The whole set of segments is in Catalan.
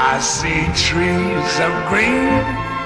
I see trees of green,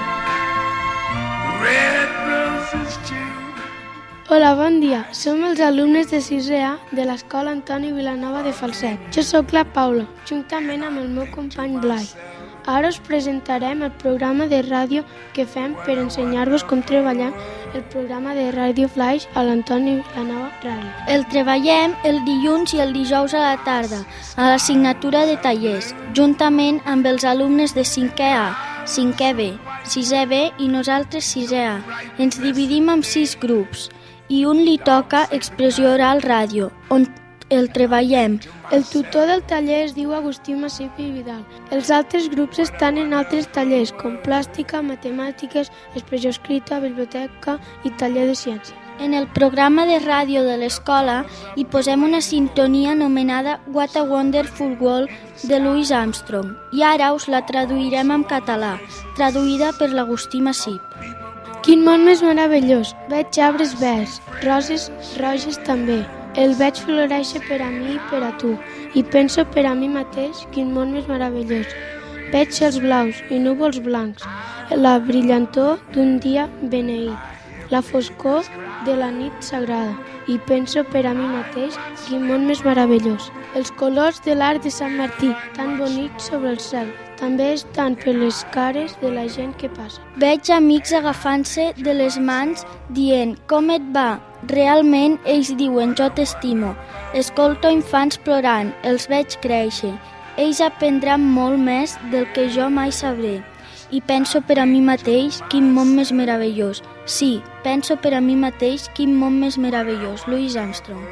red roses too. Hola, bon dia. Som els alumnes de 6è A de l'Escola Antoni Vilanova de Falset. Jo sóc la Paula, juntament amb el meu company Blai. Ara us presentarem el programa de ràdio que fem per ensenyar-vos com treballem el programa de Ràdio Flaix a l'Antoni Vilanova Ràdio. El treballem el dilluns i el dijous a la tarda, a l'assignatura de tallers, juntament amb els alumnes de 5è A, 5è B, 6è B i nosaltres 6è A. Ens dividim en 6 grups i un li toca expressió oral ràdio, on el treballem. El tutor del taller es diu Agustí Massip i Vidal. Els altres grups estan en altres tallers, com plàstica, matemàtiques, expressió escrita, biblioteca i taller de ciències. En el programa de ràdio de l'escola hi posem una sintonia anomenada What a Wonderful World de Louis Armstrong i ara us la traduirem en català, traduïda per l'Agustí Massip. Quin món més meravellós! Veig arbres verds, roses roges també. El veig floréixer per a mi i per a tu, i penso per a mi mateix, quin món més meravellós. Veig cels blaus i núvols blancs, la brillantor d'un dia beneït, la foscor de la nit sagrada, i penso per a mi mateix, quin món més meravellós. Els colors de l'arc de Sant Martí, tan bonics sobre el cel, també estan per les cares de la gent que passa. Veig amics agafant-se de les mans dient «Com et va?» Realment ells diuen «Jo t'estimo». Escolto infants plorant, els veig créixer. Ells aprendran molt més del que jo mai sabré. I penso per a mi mateix quin món més meravellós. Sí, penso per a mi mateix quin món més meravellós. Louis Armstrong.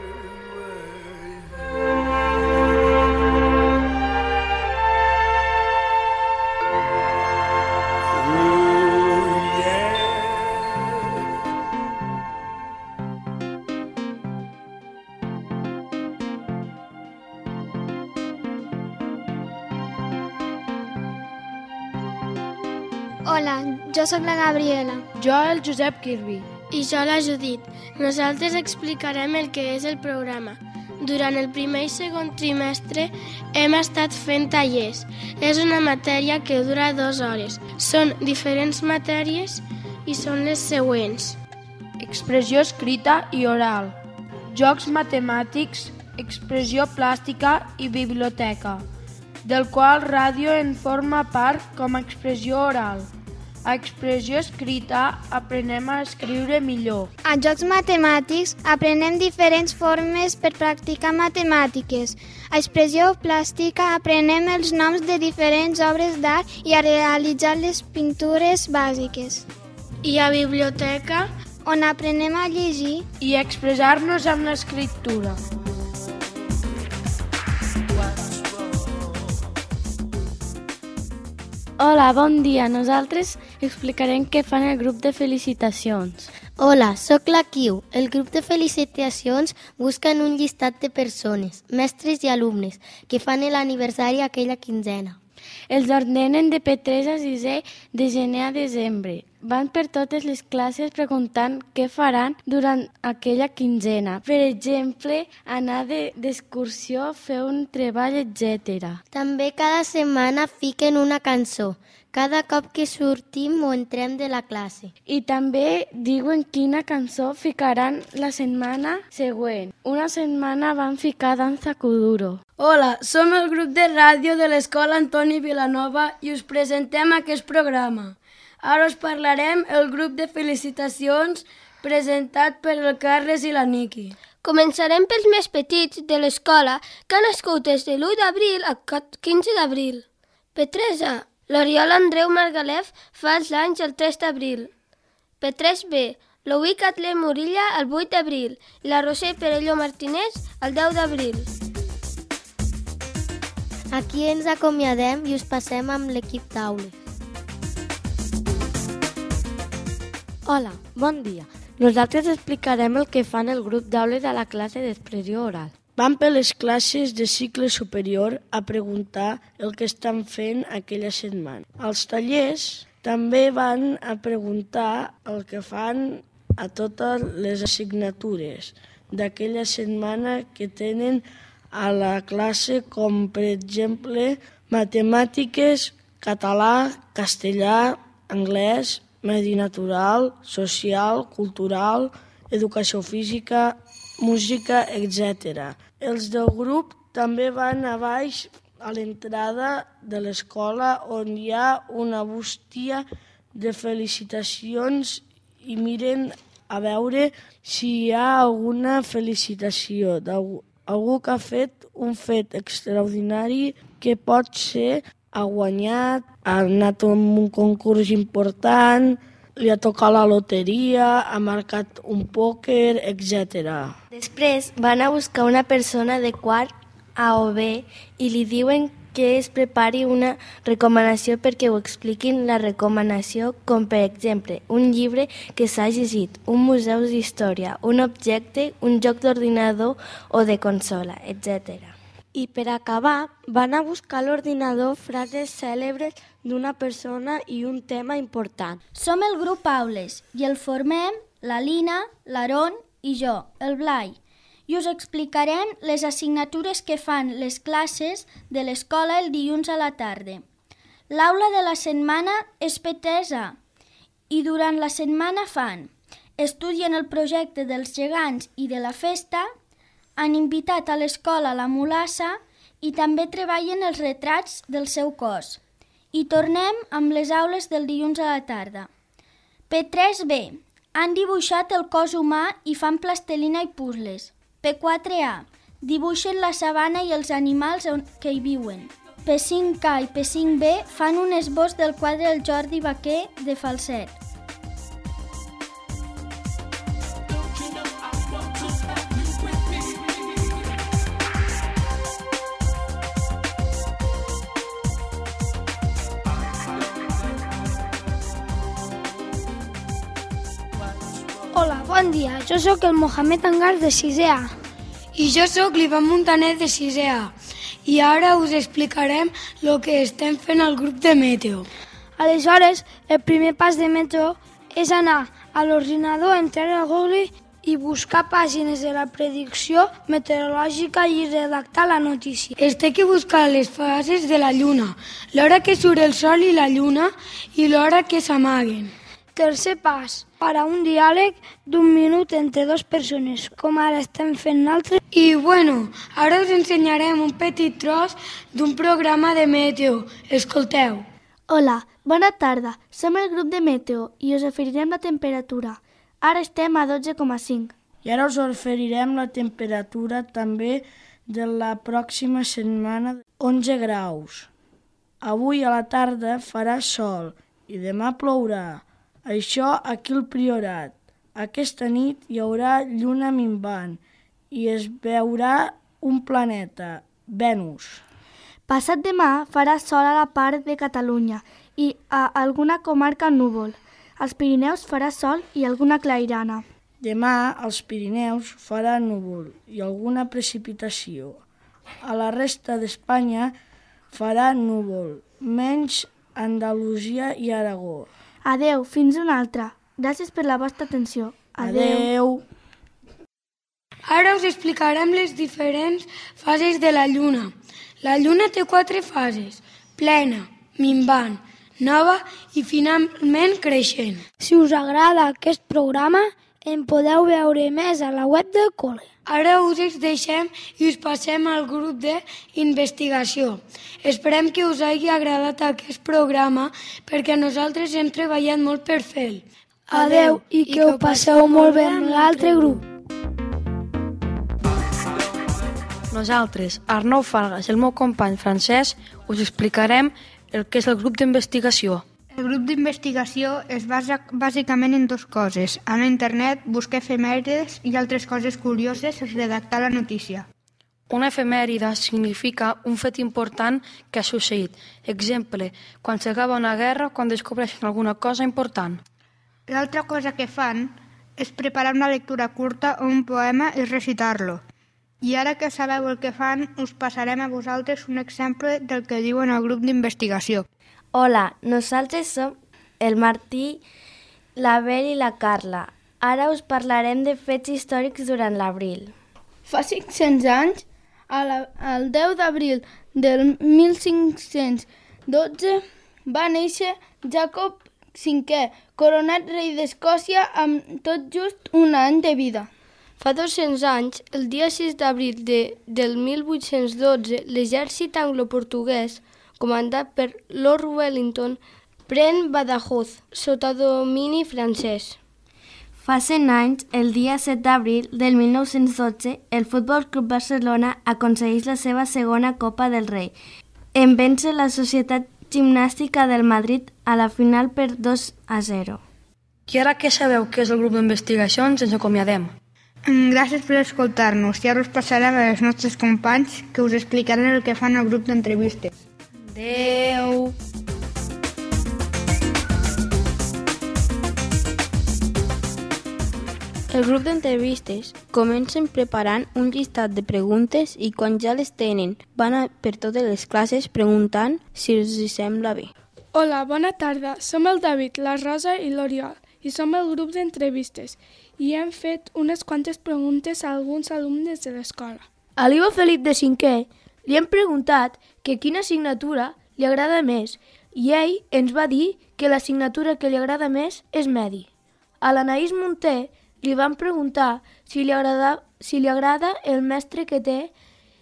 Hola, jo sóc la Gabriela. Jo, el Josep Kirby. I jo, la Judit. Nosaltres explicarem el que és el programa. Durant el primer i segon trimestre hem estat fent tallers. És una matèria que dura 2 hores. Són diferents matèries i són les següents. Expressió escrita i oral. Jocs matemàtics, expressió plàstica i biblioteca, del qual ràdio en forma part com a expressió oral. A expressió escrita aprenem a escriure millor. A jocs matemàtics aprenem diferents formes per practicar matemàtiques. A expressió plàstica aprenem els noms de diferents obres d'art i a realitzar les pintures bàsiques. I a biblioteca, on aprenem a llegir i a expressar-nos amb l'escriptura. Hola, bon dia. Nosaltres explicarem què fan el grup de felicitacions. Hola, sóc la Kiu. El grup de felicitacions busca en un llistat de persones, mestres i alumnes, que fan l'aniversari aquella quinzena. Els ordenen de P3 a 6è de gener a desembre. Van per totes les classes preguntant què faran durant aquella quinzena. Per exemple, anar d'excursió, fer un treball, etc. També cada setmana fiquen una cançó, cada cop que sortim o entrem de la classe. I també diuen quina cançó ficaran la setmana següent. Una setmana van ficar Danza Kuduro. Hola, som el grup de ràdio de l'Escola Antoni Vilanova i us presentem aquest programa. Ara us parlarem el grup de felicitacions presentat per el Carles i la Niki. Començarem pels més petits de l'escola que han nascut des de l'1 d'abril al 15 d'abril. P3A, l'Oriol Andreu Margalef fa els anys el 3 d'abril. P3B, l'Oví Catler Murilla el 8 d'abril i la Roser Perelló Martínez el 10 d'abril. Aquí ens acomiadem i us passem amb l'equip d'aules. Hola, bon dia. Nosaltres explicarem el que fan el grup d'aules a la classe d'expressió oral. Van per les classes de cicle superior a preguntar el que estan fent aquella setmana. Als tallers també van a preguntar el que fan a totes les assignatures d'aquella setmana que tenen a la classe, com per exemple matemàtiques, català, castellà, anglès, medi natural, social, cultural, educació física, música, etc. Els del grup també van a baix a l'entrada de l'escola on hi ha una bústia de felicitacions i miren a veure si hi ha alguna felicitació d'algú que ha fet un fet extraordinari que pot ser ha guanyat, ha anat a un concurs important, li ha tocat la loteria, ha marcat un pòquer, etc. Després van a buscar una persona de quart A o B i li diuen que es prepari una recomanació perquè ho expliquin la recomanació, com per exemple un llibre que s'ha llegit, un museu d'història, un objecte, un joc d'ordinador o de consola, etc. I per acabar, van a buscar a l'ordinador frases cèlebres d'una persona i un tema important. Som el grup Aules i el formem la Lina, l'Aaron i jo, el Blai. I us explicarem les assignatures que fan les classes de l'escola el dilluns a la tarda. L'aula de la setmana és P3A i durant la setmana fan estudien el projecte dels gegants i de la festa, han invitat a l'escola la mulassa i també treballen els retrats del seu cos. I tornem amb les aules del dilluns a la tarda. P3B. Han dibuixat el cos humà i fan plastelina i puzzles. P4A. Dibuixen la sabana i els animals que hi viuen. P5K i P5B fan un esbós del quadre del Jordi Baquer de Falset. Hola, bon dia. Jo sóc el Mohamed Angar de 6è A. I jo sóc l'Ivan Montaner de 6è A. I ara us explicarem el que estem fent al grup de Meteo. Aleshores, el primer pas de Meteo és anar a l'ordinador, entrar al Google i buscar pàgines de la predicció meteorològica i redactar la notícia. Es té que buscar les fases de la lluna, l'hora que surt el sol i la lluna i l'hora que s'amaguen. Tercer pas, farà un diàleg d'1 minut entre dues persones, com ara estem fent nosaltres. I bueno, ara us ensenyarem un petit tros d'un programa de Meteo. Escolteu. Hola, bona tarda. Som el grup de Meteo i us oferirem la temperatura. Ara estem a 12,5. I ara us oferirem la temperatura també de la pròxima setmana, 11 graus. Avui a la tarda farà sol i demà plourà. Això aquí al Priorat. Aquesta nit hi haurà lluna minvant i es veurà un planeta, Venus. Passat demà farà sol a la part de Catalunya i a alguna comarca núvol. Als Pirineus farà sol i alguna clairana. Demà als Pirineus farà núvol i alguna precipitació. A la resta d'Espanya farà núvol, menys Andalusia i Aragó. Adeu, fins una altra. Gràcies per la vostra atenció. Adeu. Ara us explicarem les diferents fases de la lluna. La lluna té 4 fases: plena, minvant, nova i finalment creixent. Si us agrada aquest programa, en podeu veure més a la web del col·le. Ara us deixem i us passem al grup d'investigació. Esperem que us hagi agradat aquest programa perquè nosaltres hem treballat molt per fer-lo. Adeu i que ho passeu molt bé amb l'altre grup. Nosaltres, Arnau Fargas i el meu company Francesc, us explicarem el que és el grup d'investigació. El grup d'investigació es basa bàsicament en 2 coses: anar a internet, buscar efemèrides i altres coses curioses i redactar la notícia. Una efemèride significa un fet important que ha succeït. Exemple, quan s'acaba una guerra o quan descobreixen alguna cosa important. L'altra cosa que fan és preparar una lectura curta o un poema i recitar-lo. I ara que sabeu el que fan, us passarem a vosaltres un exemple del que diuen al grup d'investigació. Hola, nosaltres som el Martí, l'Abel i la Carla. Ara us parlarem de fets històrics durant l'abril. Fa 500 anys, El 10 d'abril del 1512 va néixer Jacob V, coronat rei d'Escòcia amb tot just un any de vida. Fa 200 anys, el dia 6 d'abril del 1812, l'exèrcit anglo-portuguès, comandat per Lord Wellington, pren Badajoz, sota domini francès. Fa 100 anys, el dia 7 d'abril del 1912, el Futbol Club Barcelona aconsegueix la seva segona Copa del Rei, en vèncer la Societat Gimnàstica del Madrid a la final per 2-0. I ara que sabeu què és el grup d'investigacions, ens acomiadem. Gràcies per escoltar-nos i ara us passarem a els nostres companys que us explicaran el que fan al grup d'entrevistes. Adeu! El grup d'entrevistes comencen preparant un llistat de preguntes i quan ja les tenen van per totes les classes preguntant si els hi sembla bé. Hola, bona tarda. Som el David, la Rosa i l'Oriol i som el grup d'entrevistes i hem fet unes quantes preguntes a alguns alumnes de l'escola. A l'Ivo Felip de 5è li hem preguntat que quina assignatura li agrada més i ell ens va dir que l'assignatura que li agrada més és Medi. A l'Anaïs Munté li van preguntar si li agrada el mestre que té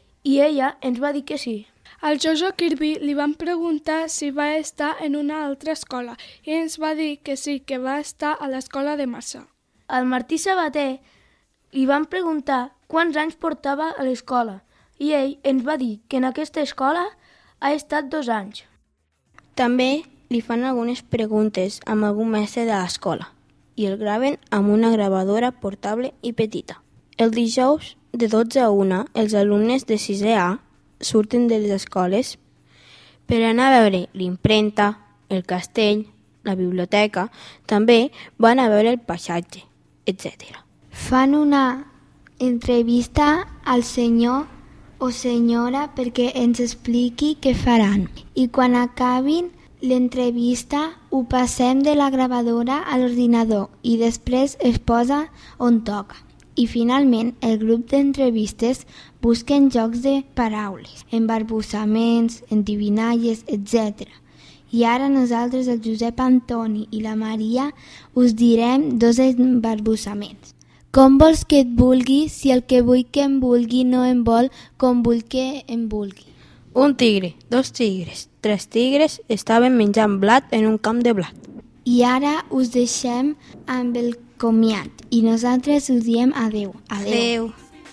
i ella ens va dir que sí. Al Jojo Kirby li van preguntar si va estar en una altra escola i ens va dir que sí, que va estar a l'escola de Marçà. Al Martí Sabater li van preguntar quants anys portava a l'escola i ell ens va dir que en aquesta escola ha estat 2 anys. També li fan algunes preguntes amb algun mestre de l'escola i el graven amb una gravadora portable i petita. El dijous, de 12 a 1, els alumnes de 6è A surten de les escoles per anar a veure l'impremta, el castell, la biblioteca, també van a veure el paisatge, etc. Fan una entrevista al senyor o senyora perquè ens expliqui què faran. I quan acabin l'entrevista ho passem de la gravadora a l'ordinador i després es posa on toca. I finalment el grup d'entrevistes busquen jocs de paraules, embarbussaments, endivinalles, etc. I ara nosaltres, el Josep Antoni i la Maria, us direm 2 embarbussaments. Com vols que et vulgui si el que vull que em vulgui no em vol com vull que em vulgui? Un tigre, 2 tigres, 3 tigres estaven menjant blat en un camp de blat. I ara us deixem amb el comiat i nosaltres us diem adeu. Adeu.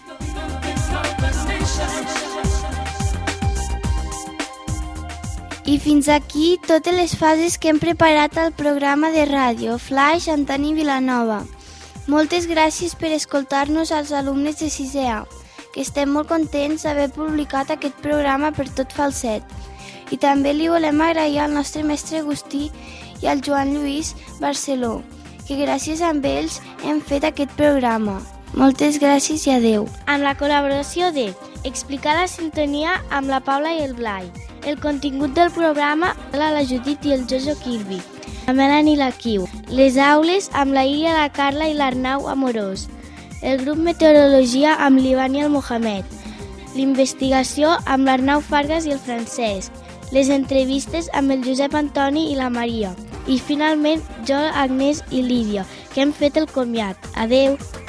I fins aquí totes les fases que hem preparat al programa de ràdio Flaix Antoni Vilanova. Moltes gràcies per escoltar-nos als alumnes de 6è A, que estem molt contents d'haver publicat aquest programa per tot Falset. I també li volem agrair al nostre mestre Agustí i al Joan Lluís Barceló, que gràcies a ells hem fet aquest programa. Moltes gràcies i adeu. Amb la col·laboració de Explicar la sintonia amb la Paula i el Blai. El contingut del programa la Judit i el Jojo Kirby. La Melanie i la Kiu. Les aules amb la Iria, la Carla i l'Arnau Amorós. El grup Meteorologia amb l'Ivan i el Mohamed. L'investigació amb l'Arnau Fargas i el Francesc. Les entrevistes amb el Josep Antoni i la Maria. I finalment jo, Agnès i Lídia, que hem fet el comiat. Adeu!